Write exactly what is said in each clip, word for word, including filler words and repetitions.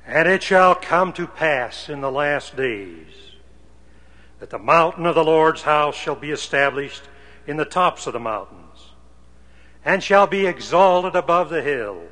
And it shall come to pass in the last days that the mountain of the Lord's house shall be established in the tops of the mountains, and shall be exalted above the hills,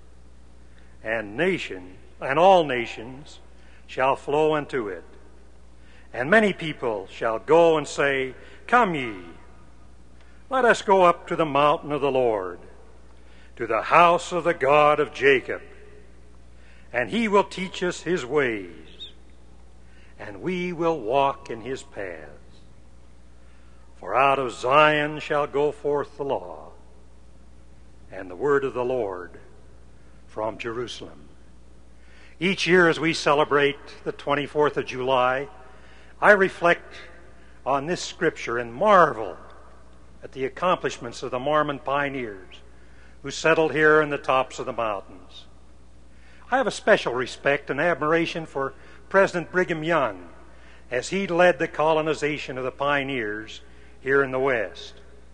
and nation and all nations shall flow into it. And many people shall go and say, Come ye, let us go up to the mountain of the Lord, to the house of the God of Jacob, and he will teach us his ways, and we will walk in his paths. For out of Zion shall go forth the law, and the word of the Lord from Jerusalem. Each year as we celebrate the twenty-fourth of July, I reflect on this scripture and marvel at the accomplishments of the Mormon pioneers who settled here in the tops of the mountains. I have a special respect and admiration for President Brigham Young as he led the colonization of the pioneers here in the West.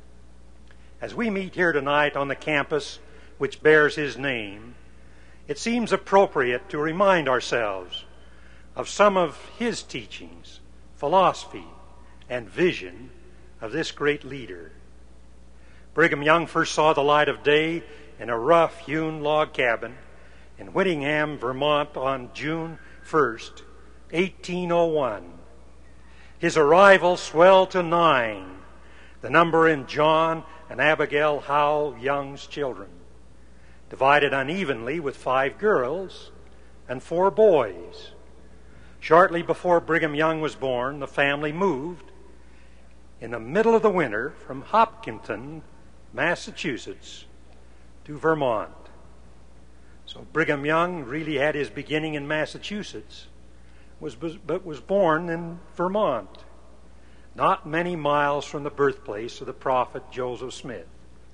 As we meet here tonight on the campus which bears his name, it seems appropriate to remind ourselves of some of his teachings, philosophy, and vision of this great leader. Brigham Young first saw the light of day in a rough-hewn log cabin in Whittingham, Vermont on June first, eighteen oh one. His arrival swelled to nine, the number in John and Abigail Howe Young's children, divided unevenly with five girls and four boys. Shortly before Brigham Young was born, the family moved in the middle of the winter from Hopkinton, Massachusetts, to Vermont. So Brigham Young really had his beginning in Massachusetts, was, but was born in Vermont, not many miles from the birthplace of the prophet Joseph Smith.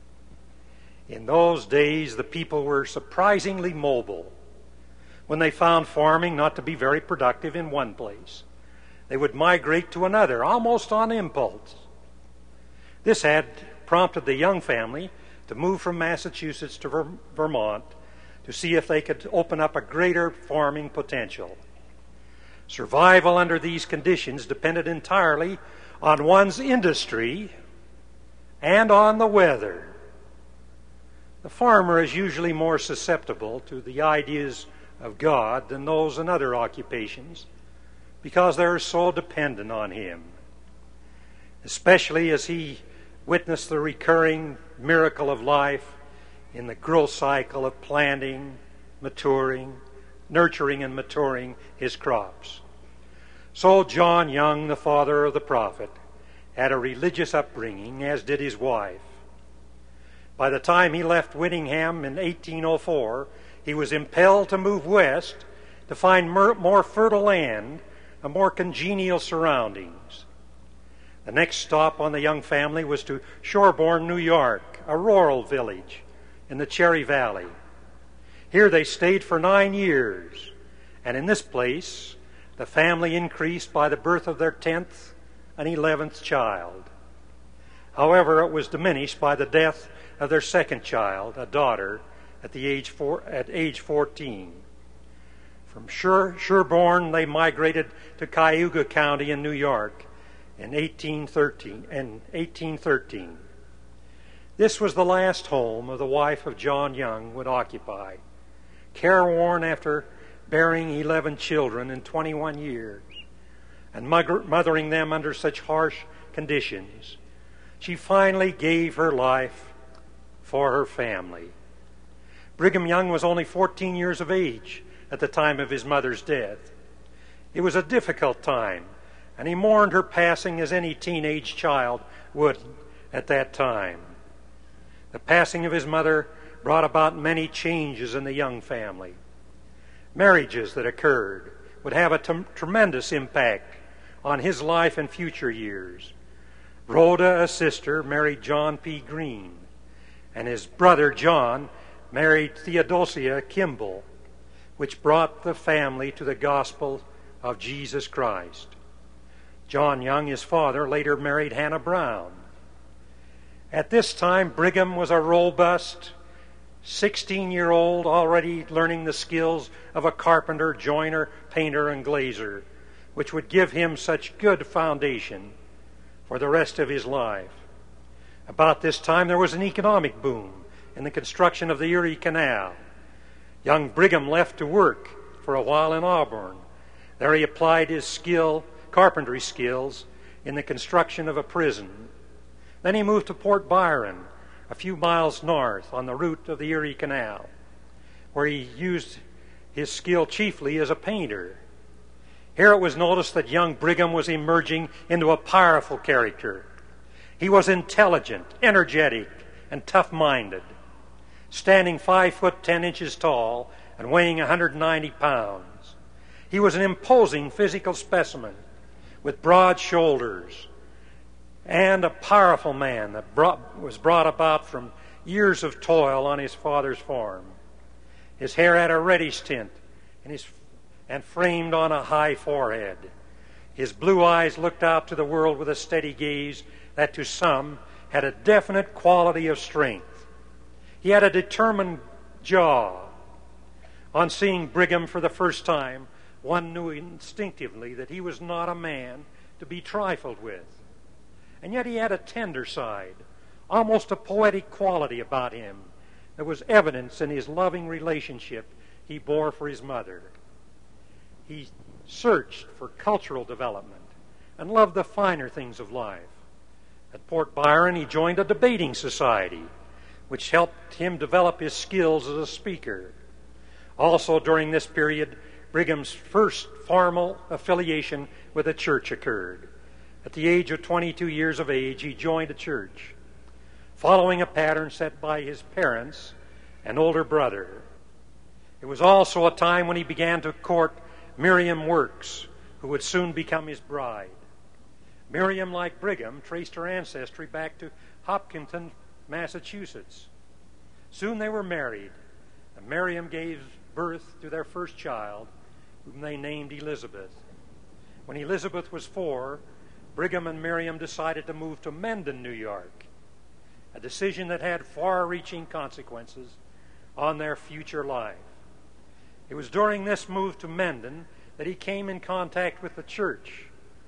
In those days, the people were surprisingly mobile. When they found farming not to be very productive in one place, they would migrate to another, almost on impulse. This had prompted the Young family to move from Massachusetts to Ver- Vermont to see if they could open up a greater farming potential. Survival under these conditions depended entirely on one's industry and on the weather. The farmer is usually more susceptible to the ideas of God than those in other occupations because they're so dependent on him, especially as he witnessed the recurring miracle of life in the growth cycle of planting, maturing, nurturing and maturing his crops. So John Young, the father of the prophet, had a religious upbringing, as did his wife. By the time he left Whittingham in eighteen oh four, he was impelled to move west to find more fertile land and more congenial surroundings. The next stop on the Young family was to Shoreborn, New York, a rural village in the Cherry Valley. Here they stayed for nine years, and in this place the family increased by the birth of their tenth and eleventh child. However, it was diminished by the death of their second child, a daughter, at the age four, at age fourteen. From Sure, Sherborne, they migrated to Cayuga County in New York in eighteen thirteen. In eighteen thirteen. This was the last home of the wife of John Young would occupy. Careworn after bearing eleven children in twenty-one years and mothering them under such harsh conditions, she finally gave her life for her family. Brigham Young was only fourteen years of age at the time of his mother's death. It was a difficult time, and he mourned her passing as any teenage child would at that time. The passing of his mother brought about many changes in the Young family. Marriages that occurred would have a t- tremendous impact on his life and future years. Rhoda, a sister, married John P. Green, and his brother John married Theodosia Kimball, which brought the family to the gospel of Jesus Christ. John Young, his father, later married Hannah Brown. At this time, Brigham was a robust sixteen-year-old, already learning the skills of a carpenter, joiner, painter, and glazier, which would give him such good foundation for the rest of his life. About this time, there was an economic boom in the construction of the Erie Canal. Young Brigham left to work for a while in Auburn. There he applied his skill, carpentry skills, in the construction of a prison. Then he moved to Port Byron, a few miles north on the route of the Erie Canal, where he used his skill chiefly as a painter. Here it was noticed that young Brigham was emerging into a powerful character. He was intelligent, energetic, and tough-minded. Standing five foot ten inches tall and weighing one hundred ninety pounds, he was an imposing physical specimen with broad shoulders, and a powerful man that brought, was brought about from years of toil on his father's farm. His hair had a reddish tint and, his, and framed on a high forehead. His blue eyes looked out to the world with a steady gaze that to some had a definite quality of strength. He had a determined jaw. On seeing Brigham for the first time, one knew instinctively that he was not a man to be trifled with. And yet he had a tender side, almost a poetic quality about him. There was evidence in his loving relationship he bore for his mother. He searched for cultural development and loved the finer things of life. At Port Byron, he joined a debating society, which helped him develop his skills as a speaker. Also during this period, Brigham's first formal affiliation with a church occurred. At the age of twenty-two years of age, he joined a church, following a pattern set by his parents and older brother. It was also a time when he began to court Miriam Works, who would soon become his bride. Miriam, like Brigham, traced her ancestry back to Hopkinton, Massachusetts. Soon they were married, and Miriam gave birth to their first child, whom they named Elizabeth. When Elizabeth was four, Brigham and Miriam decided to move to Mendon, New York, a decision that had far-reaching consequences on their future life. It was during this move to Mendon that he came in contact with the church.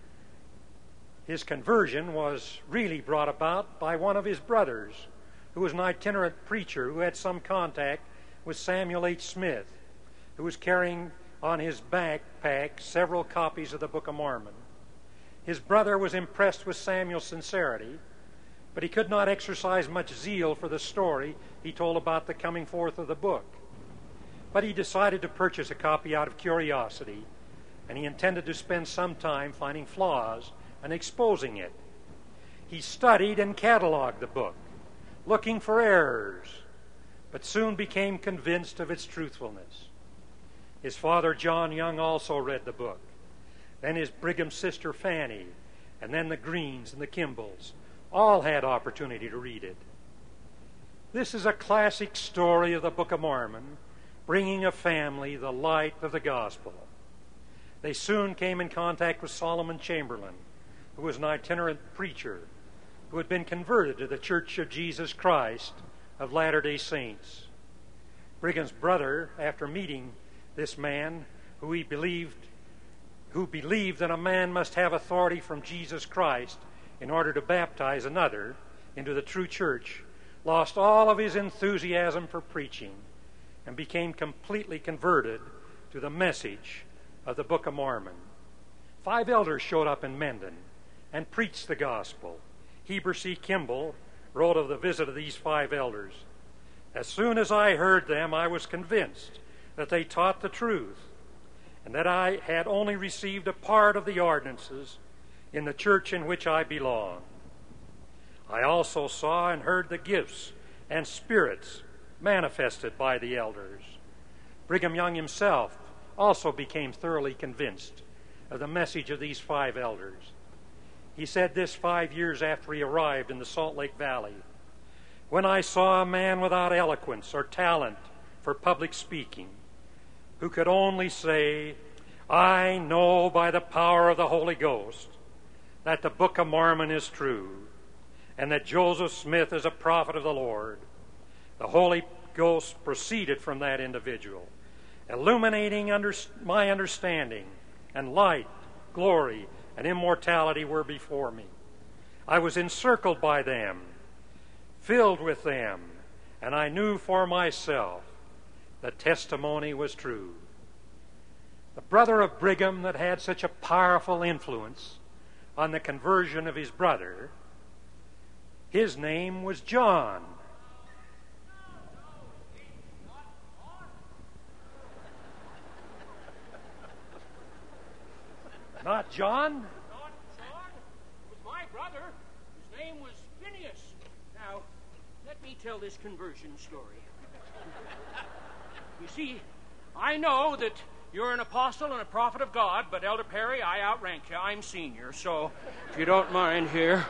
His conversion was really brought about by one of his brothers, who was an itinerant preacher who had some contact with Samuel H. Smith, who was carrying on his backpack several copies of the Book of Mormon. His brother was impressed with Samuel's sincerity, but he could not exercise much zeal for the story he told about the coming forth of the book. But he decided to purchase a copy out of curiosity, and he intended to spend some time finding flaws and exposing it. He studied and cataloged the book, looking for errors, but soon became convinced of its truthfulness. His father, John Young, also read the book. Then his Brigham's sister, Fanny, and then the Greens and the Kimballs all had opportunity to read it. This is a classic story of the Book of Mormon, bringing a family the light of the gospel. They soon came in contact with Solomon Chamberlain, who was an itinerant preacher who had been converted to the Church of Jesus Christ of Latter-day Saints. Brigham's brother, after meeting this man who he believed who believed that a man must have authority from Jesus Christ in order to baptize another into the true church, lost all of his enthusiasm for preaching and became completely converted to the message of the Book of Mormon. Five elders showed up in Mendon and preached the gospel. Heber C. Kimball wrote of the visit of these five elders. As soon as I heard them, I was convinced that they taught the truth, and that I had only received a part of the ordinances in the church in which I belong. I also saw and heard the gifts and spirits manifested by the elders. Brigham Young himself also became thoroughly convinced of the message of these five elders. He said this five years after he arrived in the Salt Lake Valley. When I saw a man without eloquence or talent for public speaking, who could only say, I know by the power of the Holy Ghost that the Book of Mormon is true, and that Joseph Smith is a prophet of the Lord, the Holy Ghost proceeded from that individual, illuminating under, my understanding, and light, glory, and immortality were before me. I was encircled by them, filled with them, and I knew for myself the testimony was true. The brother of Brigham that had such a powerful influence on the conversion of his brother, his name was John. Not John? Not John. It was my brother. His name was Phineas. Now, let me tell this conversion story. You see, I know that you're an apostle and a prophet of God, but Elder Perry, I outrank you. I'm senior, so if you don't mind here.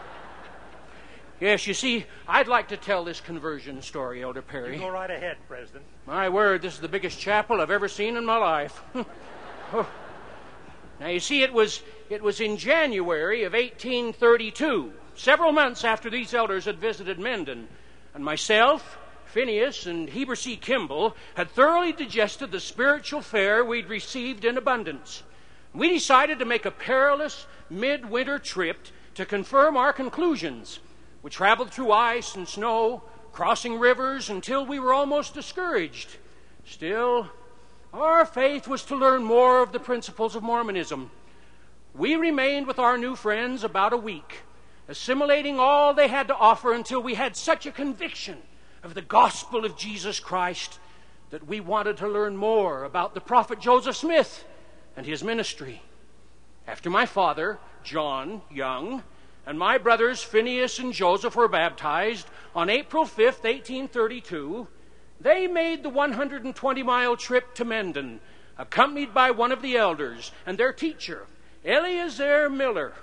Yes, you see, I'd like to tell this conversion story, Elder Perry. You go right ahead, President. My word, this is the biggest chapel I've ever seen in my life. Oh. Now, you see, it was it was in January of eighteen thirty-two, several months after these elders had visited Mendon, and myself, Phineas, and Heber C. Kimball had thoroughly digested the spiritual fare we'd received in abundance. We decided to make a perilous midwinter trip to confirm our conclusions. We traveled through ice and snow, crossing rivers until we were almost discouraged. Still, our faith was to learn more of the principles of Mormonism. We remained with our new friends about a week, assimilating all they had to offer until we had such a conviction of the gospel of Jesus Christ that we wanted to learn more about the prophet Joseph Smith and his ministry. After my father, John Young, and my brothers Phineas and Joseph were baptized on April fifth, eighteen thirty-two, they made the one hundred twenty mile trip to Mendon, accompanied by one of the elders and their teacher, Eleazar Miller.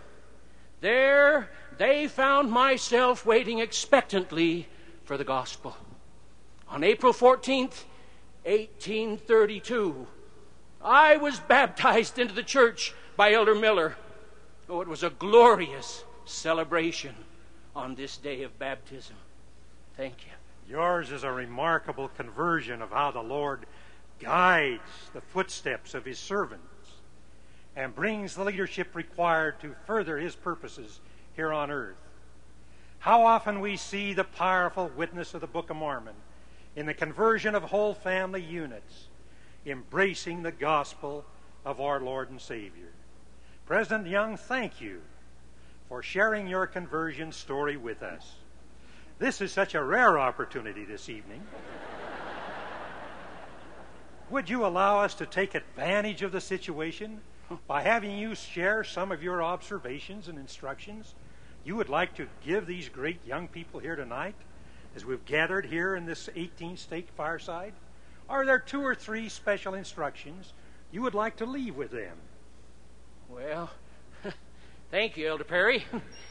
There they found myself waiting expectantly for the gospel. On April fourteenth, eighteen thirty-two, I was baptized into the church by Elder Miller. Oh, it was a glorious celebration on this day of baptism. Thank you. Yours is a remarkable conversion of how the Lord guides the footsteps of his servants and brings the leadership required to further his purposes here on earth. How often we see the powerful witness of the Book of Mormon in the conversion of whole family units, embracing the gospel of our Lord and Savior. President Young, thank you for sharing your conversion story with us. This is such a rare opportunity this evening. Would you allow us to take advantage of the situation by having you share some of your observations and instructions you would like to give these great young people here tonight as we've gathered here in this eighteen-stake fireside? Are there two or three special instructions you would like to leave with them? Well, thank you, Elder Perry.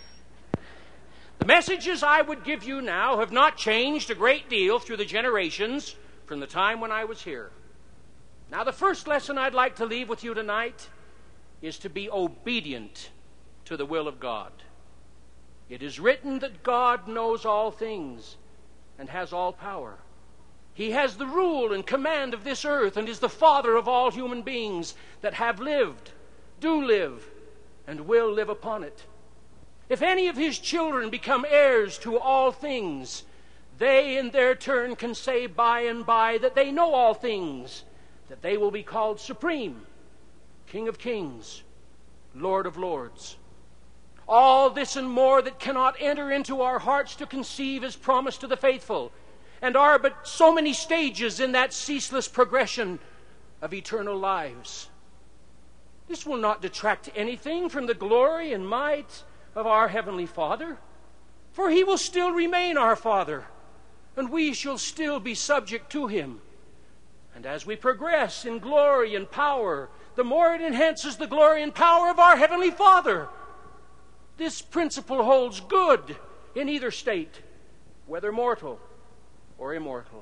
The messages I would give you now have not changed a great deal through the generations from the time when I was here. Now, the first lesson I'd like to leave with you tonight is to be obedient to the will of God. It is written that God knows all things and has all power. He has the rule and command of this earth and is the Father of all human beings that have lived, do live, and will live upon it. If any of his children become heirs to all things, they in their turn can say by and by that they know all things, that they will be called supreme, King of kings, Lord of lords. All this and more that cannot enter into our hearts to conceive is promised to the faithful, and are but so many stages in that ceaseless progression of eternal lives. This will not detract anything from the glory and might of our Heavenly Father, for he will still remain our Father, and we shall still be subject to him. And as we progress in glory and power, the more it enhances the glory and power of our Heavenly Father. This principle holds good in either state, whether mortal or immortal.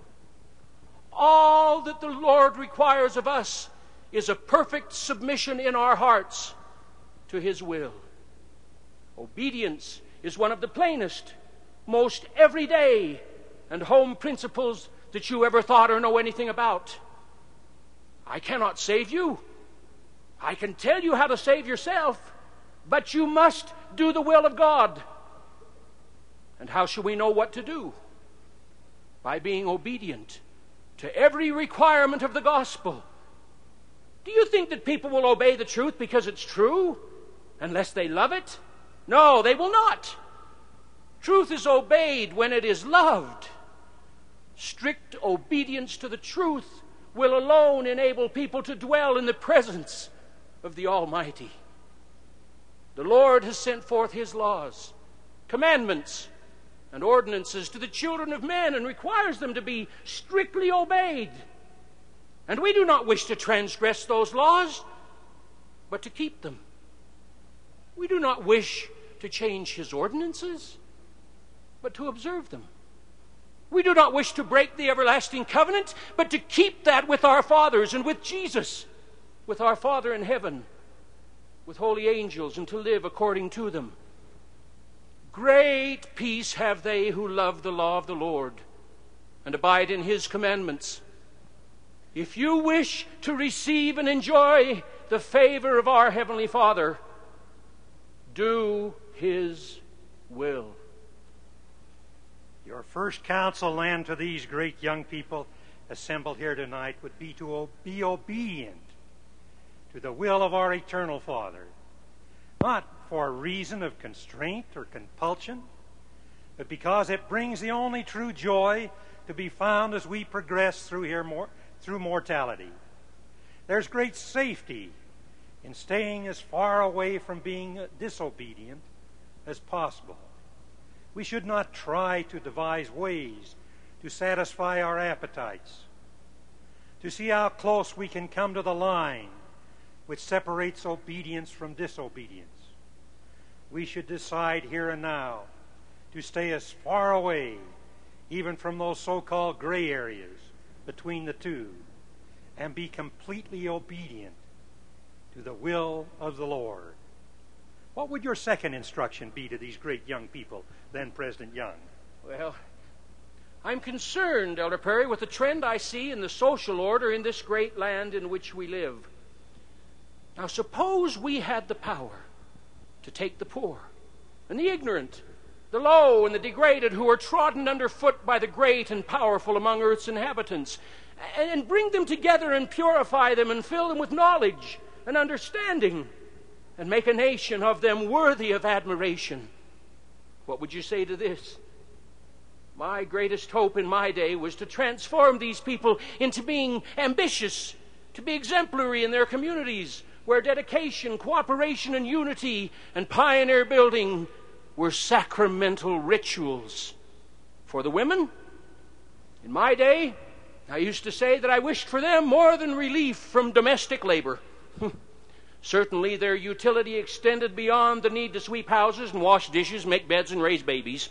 All that the Lord requires of us is a perfect submission in our hearts to his will. Obedience is one of the plainest, most everyday, and home principles that you ever thought or know anything about. I cannot save you. I can tell you how to save yourself, but you must do the will of God. And how shall we know what to do? By being obedient to every requirement of the gospel. Do you think that people will obey the truth because it's true, unless they love it? No, they will not. Truth is obeyed when it is loved. Strict obedience to the truth will alone enable people to dwell in the presence of the Almighty. The Lord has sent forth His laws, commandments, and ordinances to the children of men and requires them to be strictly obeyed. And we do not wish to transgress those laws, but to keep them. We do not wish to change His ordinances, but to observe them. We do not wish to break the everlasting covenant, but to keep that with our fathers and with Jesus, with our Father in heaven, with holy angels, and to live according to them. Great peace have they who love the law of the Lord and abide in His commandments. If you wish to receive and enjoy the favor of our Heavenly Father, do His will. Your first counsel, then, to these great young people assembled here tonight would be to be obedient to the will of our eternal Father, not for a reason of constraint or compulsion, but because it brings the only true joy to be found as we progress through here more, through mortality. There's great safety in staying as far away from being disobedient as possible. We should not try to devise ways to satisfy our appetites, to see how close we can come to the line which separates obedience from disobedience. We should decide here and now to stay as far away, even from those so-called gray areas between the two, and be completely obedient to the will of the Lord. What would your second instruction be to these great young people, then President Young? Well, I'm concerned, Elder Perry, with the trend I see in the social order in this great land in which we live. Now, suppose we had the power to take the poor and the ignorant, the low and the degraded, who are trodden underfoot by the great and powerful among earth's inhabitants, and bring them together and purify them and fill them with knowledge and understanding, and make a nation of them worthy of admiration. What would you say to this? My greatest hope in my day was to transform these people into being ambitious, to be exemplary in their communities, where dedication, cooperation, and unity and pioneer building were sacramental rituals. For the women, in my day, I used to say that I wished for them more than relief from domestic labor. Certainly their utility extended beyond the need to sweep houses and wash dishes, make beds, and raise babies.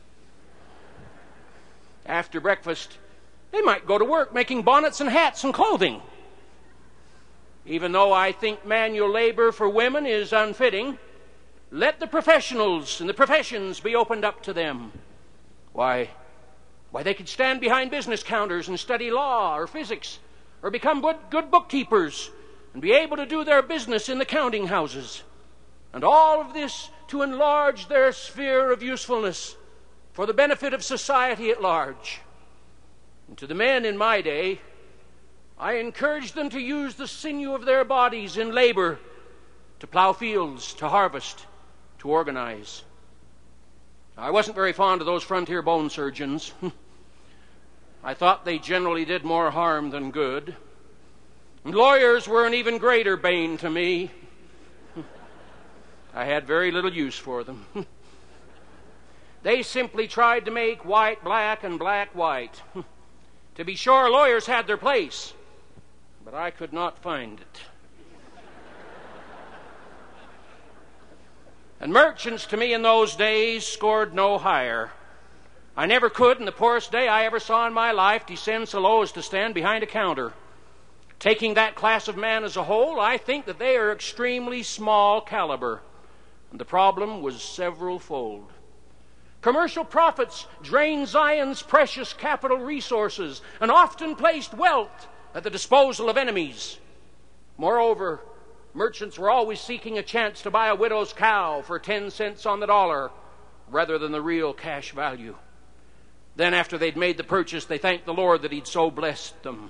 After breakfast, they might go to work making bonnets and hats and clothing. Even though I think manual labor for women is unfitting, let the professionals and the professions be opened up to them. Why, why they could stand behind business counters and study law or physics, or become good, good bookkeepers, and be able to do their business in the counting houses. And all of this to enlarge their sphere of usefulness for the benefit of society at large. And to the men in my day, I encouraged them to use the sinew of their bodies in labor, to plow fields, to harvest, to organize. I wasn't very fond of those frontier bone surgeons. I thought they generally did more harm than good. And lawyers were an even greater bane to me. I had very little use for them. They simply tried to make white black and black white. To be sure, lawyers had their place, but I could not find it. And merchants to me in those days scored no higher. I never could, in the poorest day I ever saw in my life, descend so low as to stand behind a counter. Taking that class of man as a whole, I think that they are extremely small caliber. And the problem was several-fold. Commercial profits drained Zion's precious capital resources and often placed wealth at the disposal of enemies. Moreover, merchants were always seeking a chance to buy a widow's cow for ten cents on the dollar rather than the real cash value. Then after they'd made the purchase, they thanked the Lord that he'd so blessed them.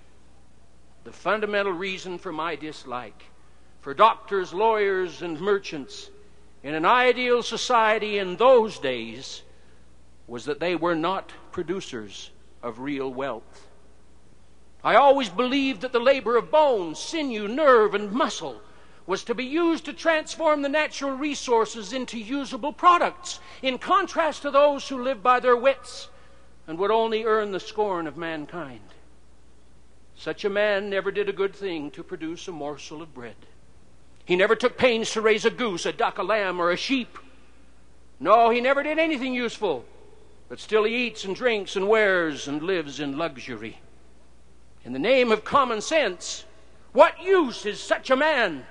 The fundamental reason for my dislike for doctors, lawyers, and merchants in an ideal society in those days was that they were not producers of real wealth. I always believed that the labor of bone, sinew, nerve, and muscle was to be used to transform the natural resources into usable products, in contrast to those who lived by their wits and would only earn the scorn of mankind. Such a man never did a good thing to produce a morsel of bread. He never took pains to raise a goose, a duck, a lamb, or a sheep. No, he never did anything useful, but still he eats and drinks and wears and lives in luxury. In the name of common sense, what use is such a man?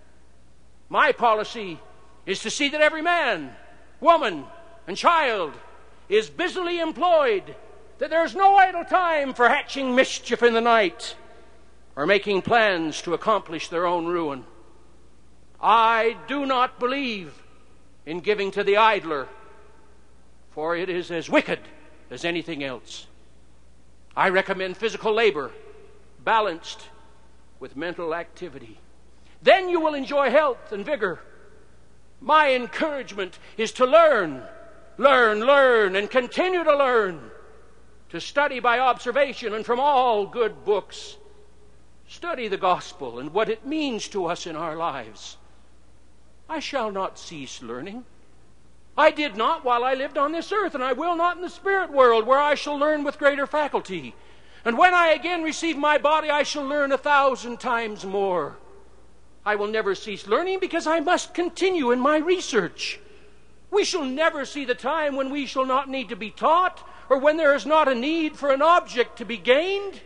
My policy is to see that every man, woman, and child is busily employed, that there is no idle time for hatching mischief in the night or making plans to accomplish their own ruin. I do not believe in giving to the idler, for it is as wicked as anything else. I recommend physical labor balanced with mental activity. Then you will enjoy health and vigor. My encouragement is to learn, learn, learn, and continue to learn, to study by observation and from all good books. Study the gospel and what it means to us in our lives. I shall not cease learning. I did not while I lived on this earth, and I will not in the spirit world, where I shall learn with greater faculty. And when I again receive my body, I shall learn a thousand times more. I will never cease learning because I must continue in my research. We shall never see the time when we shall not need to be taught, or when there is not a need for an object to be gained.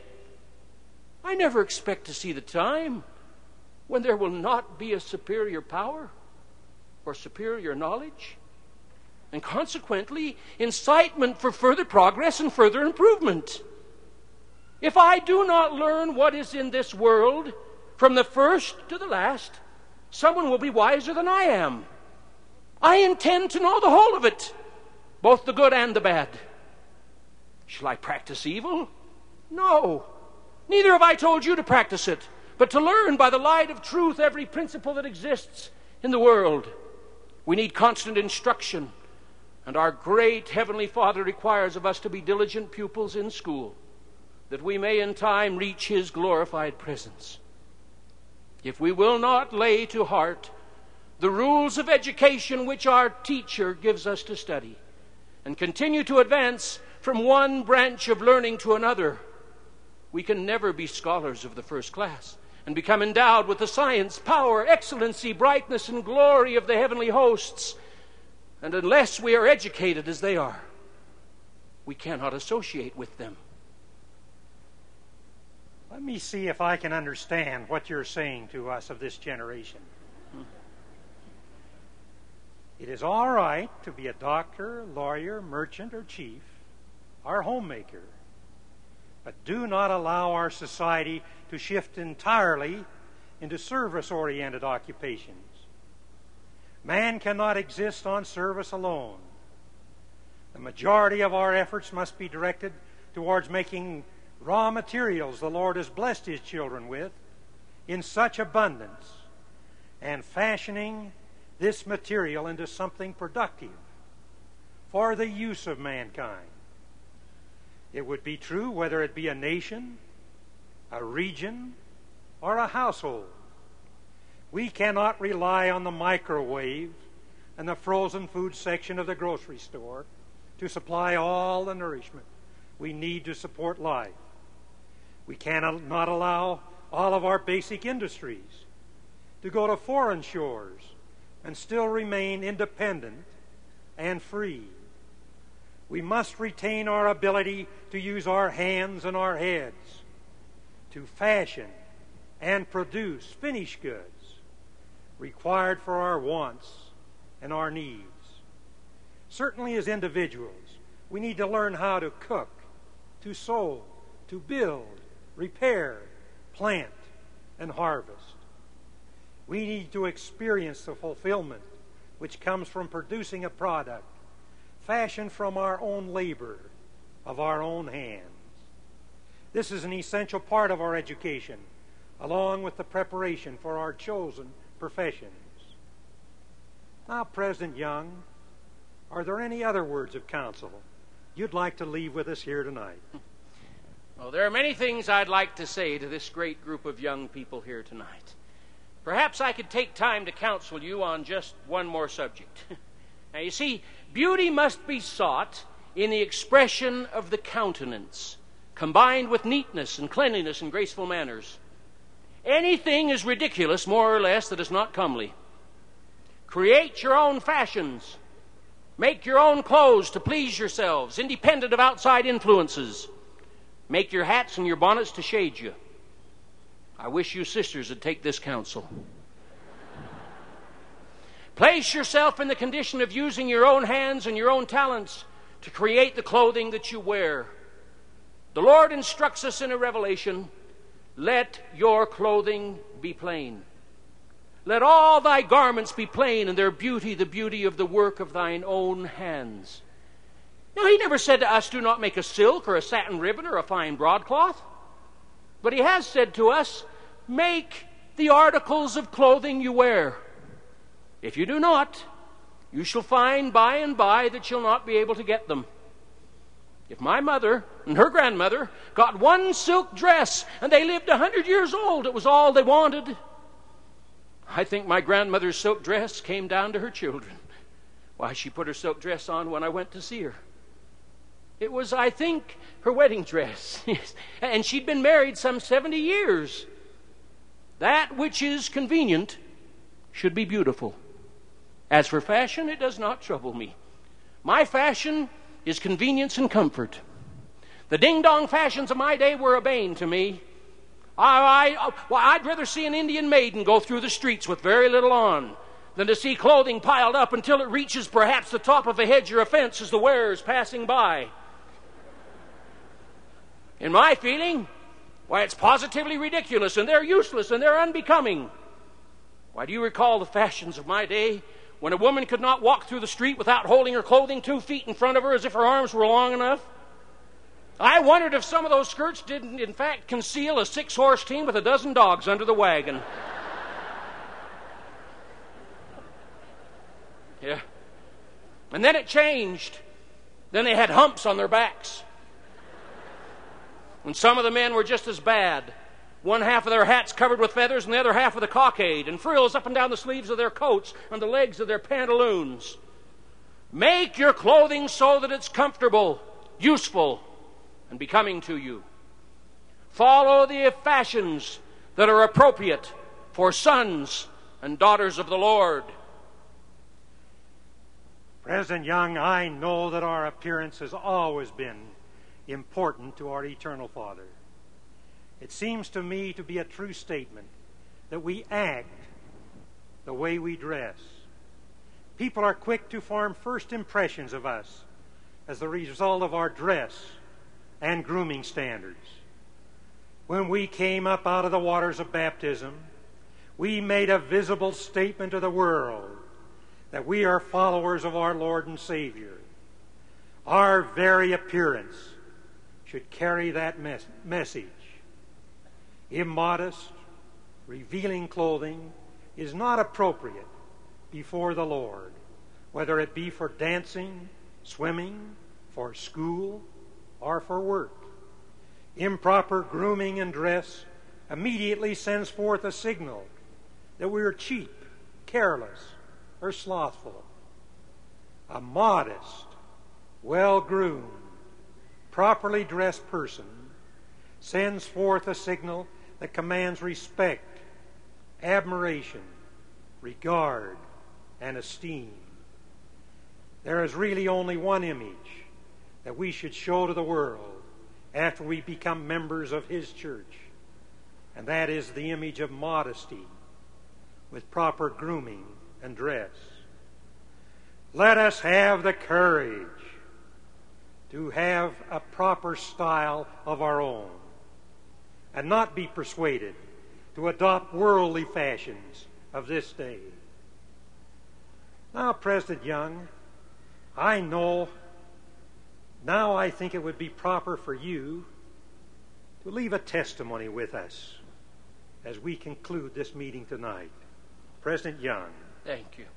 I never expect to see the time when there will not be a superior power or superior knowledge, and consequently incitement for further progress and further improvement. If I do not learn what is in this world from the first to the last, someone will be wiser than I am. I intend to know the whole of it, both the good and the bad. Shall I practice evil? No. Neither have I told you to practice it, but to learn by the light of truth every principle that exists in the world. We need constant instruction, and our great Heavenly Father requires of us to be diligent pupils in school, that we may in time reach His glorified presence. If we will not lay to heart the rules of education which our teacher gives us to study, and continue to advance from one branch of learning to another, we can never be scholars of the first class and become endowed with the science, power, excellency, brightness, and glory of the heavenly hosts. And unless we are educated as they are, we cannot associate with them. Let me see if I can understand what you're saying to us of this generation. Hmm. It is all right to be a doctor, lawyer, merchant, or chief, or homemaker, but do not allow our society to shift entirely into service-oriented occupations. Man cannot exist on service alone. The majority of our efforts must be directed towards making raw materials the Lord has blessed His children with in such abundance, and fashioning this material into something productive for the use of mankind. It would be true whether it be a nation, a region, or a household. We cannot rely on the microwave and the frozen food section of the grocery store to supply all the nourishment we need to support life. We cannot not allow all of our basic industries to go to foreign shores and still remain independent and free. We must retain our ability to use our hands and our heads to fashion and produce finished goods required for our wants and our needs. Certainly as individuals, we need to learn how to cook, to sew, to build, repair, plant, and harvest. We need to experience the fulfillment which comes from producing a product fashioned from our own labor of our own hands. This is an essential part of our education, along with the preparation for our chosen professions. Now, President Young, are there any other words of counsel you'd like to leave with us here tonight? Well, there are many things I'd like to say to this great group of young people here tonight. Perhaps I could take time to counsel you on just one more subject. Now, you see, beauty must be sought in the expression of the countenance, combined with neatness and cleanliness and graceful manners. Anything is ridiculous, more or less, that is not comely. Create your own fashions. Make your own clothes to please yourselves, independent of outside influences. Make your hats and your bonnets to shade you. I wish you sisters would take this counsel. Place yourself in the condition of using your own hands and your own talents to create the clothing that you wear. The Lord instructs us in a revelation, let your clothing be plain. Let all thy garments be plain, and their beauty the beauty of the work of thine own hands. Now, he never said to us, do not make a silk or a satin ribbon or a fine broadcloth. But he has said to us, make the articles of clothing you wear. If you do not, you shall find by and by that you'll not be able to get them. If my mother and her grandmother got one silk dress and they lived a hundred years old, it was all they wanted. I think my grandmother's silk dress came down to her children. Why, she put her silk dress on when I went to see her. It was, I think, her wedding dress. And she'd been married some seventy years. That which is convenient should be beautiful. As for fashion, it does not trouble me. My fashion is convenience and comfort. The ding-dong fashions of my day were a bane to me. I, I, well, I'd rather see an Indian maiden go through the streets with very little on than to see clothing piled up until it reaches perhaps the top of a hedge or a fence as the wearer is passing by. In my feeling, why, it's positively ridiculous, and they're useless, and they're unbecoming. Why, do you recall the fashions of my day when a woman could not walk through the street without holding her clothing two feet in front of her as if her arms were long enough? I wondered if some of those skirts didn't, in fact, conceal a six-horse team with a dozen dogs under the wagon. Yeah. And then it changed. Then they had humps on their backs. And some of the men were just as bad. One half of their hats covered with feathers and the other half with a cockade, and frills up and down the sleeves of their coats and the legs of their pantaloons. Make your clothing so that it's comfortable, useful, and becoming to you. Follow the fashions that are appropriate for sons and daughters of the Lord. President Young, I know that our appearance has always been important to our Eternal Father. It seems to me to be a true statement that we act the way we dress. People are quick to form first impressions of us as the result of our dress and grooming standards. When we came up out of the waters of baptism, we made a visible statement to the world that we are followers of our Lord and Savior. Our very appearance should carry that mes- message. Immodest, revealing clothing is not appropriate before the Lord, whether it be for dancing, swimming, for school, or for work. Improper grooming and dress immediately sends forth a signal that we are cheap, careless, or slothful. A modest, well-groomed, properly dressed person sends forth a signal that commands respect, admiration, regard, and esteem. There is really only one image that we should show to the world after we become members of His church, and that is the image of modesty with proper grooming and dress. let us have the courage to have a proper style of our own and not be persuaded to adopt worldly fashions of this day. Now, President Young, I know now I think it would be proper for you to leave a testimony with us as we conclude this meeting tonight. President Young. Thank you.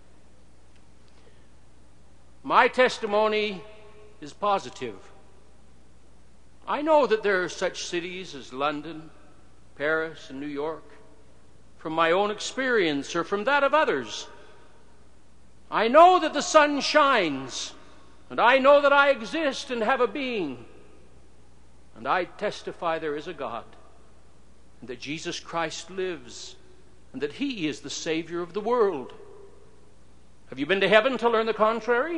My testimony is positive. I know that there are such cities as London, Paris, and New York, from my own experience or from that of others. I know that the sun shines, and I know that I exist and have a being, and I testify there is a God, and that Jesus Christ lives, and that He is the Savior of the world. Have you been to heaven to learn the contrary?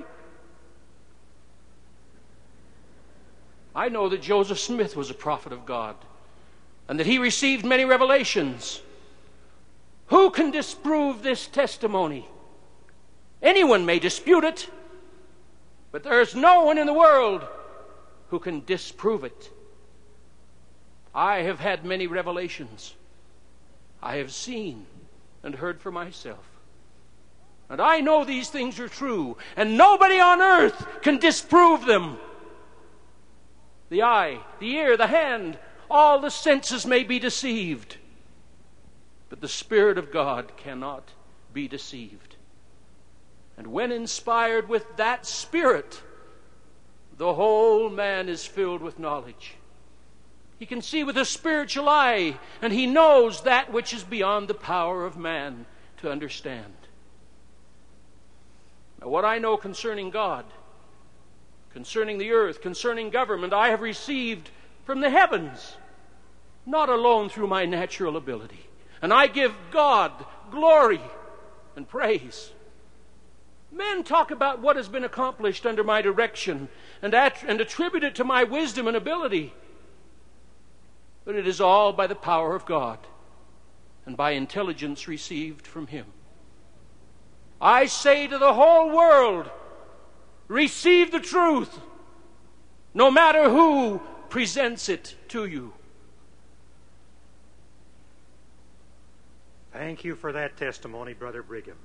I know that Joseph Smith was a prophet of God, and that he received many revelations. Who can disprove this testimony? Anyone may dispute it, but there is no one in the world who can disprove it. I have had many revelations. I have seen and heard for myself. And I know these things are true, and nobody on earth can disprove them. The eye, the ear, the hand, all the senses may be deceived, but the Spirit of God cannot be deceived. And when inspired with that Spirit, the whole man is filled with knowledge. He can see with a spiritual eye, and he knows that which is beyond the power of man to understand. Now, what I know concerning God, concerning the earth, concerning government, I have received from the heavens, not alone through my natural ability. And I give God glory and praise. Men talk about what has been accomplished under my direction and, att- and attribute it to my wisdom and ability. But it is all by the power of God and by intelligence received from Him. I say to the whole world, receive the truth, no matter who presents it to you. Thank you for that testimony, Brother Brigham.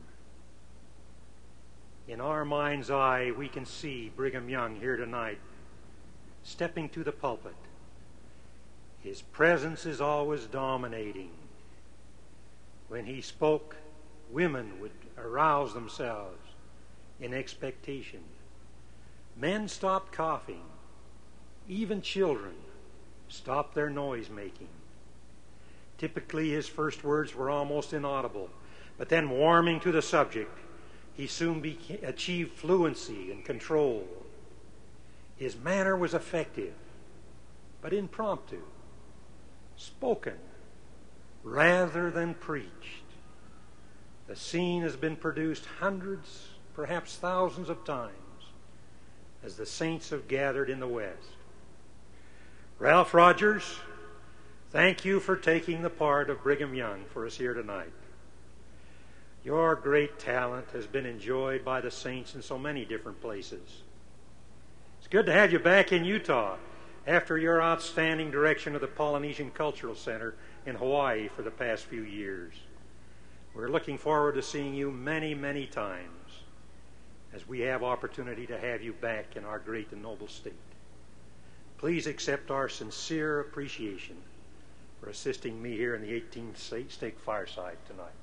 In our mind's eye, we can see Brigham Young here tonight, stepping to the pulpit. His presence is always dominating. When he spoke, women would arouse themselves in expectation. Men stopped coughing. Even children stopped their noise making. Typically, his first words were almost inaudible, but then warming to the subject, he soon beca- achieved fluency and control. His manner was effective, but impromptu, spoken rather than preached. The scene has been produced hundreds, perhaps thousands of times as the saints have gathered in the West. Ralph Rogers, thank you for taking the part of Brigham Young for us here tonight. Your great talent has been enjoyed by the saints in so many different places. It's good to have you back in Utah after your outstanding direction of the Polynesian Cultural Center in Hawaii for the past few years. We're looking forward to seeing you many, many times as we have opportunity to have you back in our great and noble state. Please accept our sincere appreciation for assisting me here in the eighteenth Stake Fireside tonight.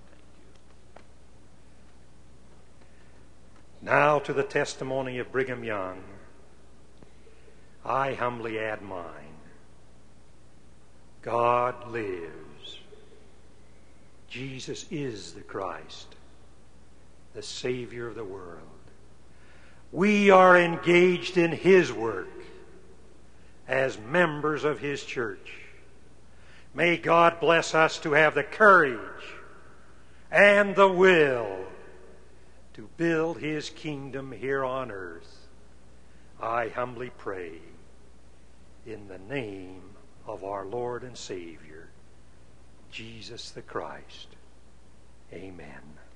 Now to the testimony of Brigham Young, I humbly add mine. God lives. Jesus is the Christ, the Savior of the world. We are engaged in His work as members of His church. May God bless us to have the courage and the will to build His kingdom here on earth. I humbly pray in the name of our Lord and Savior, Jesus the Christ. Amen.